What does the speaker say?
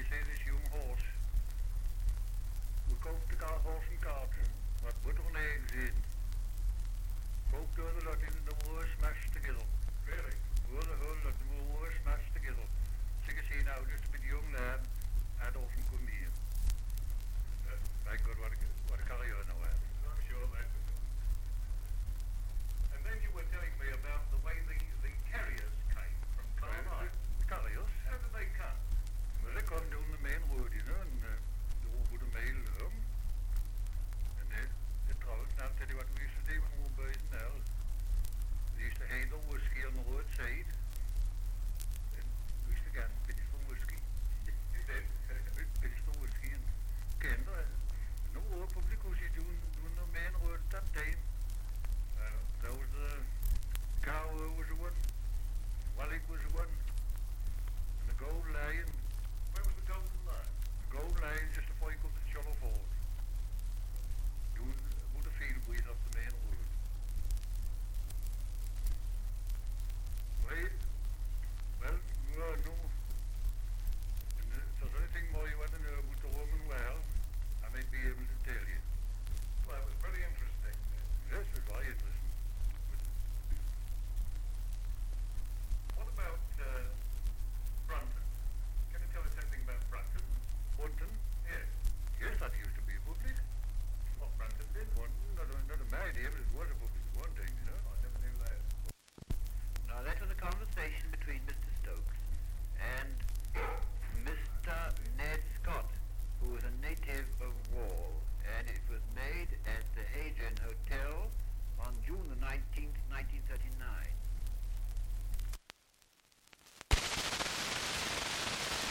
you say this young horse? We kocht the car horse and cart. Wat moet er leeg zijn? Kocht door de lot in the war smashed together. Really? Door the whole lot, the war smashed together. So you see now, just a bit young lad, Adolf and come here. Thank God what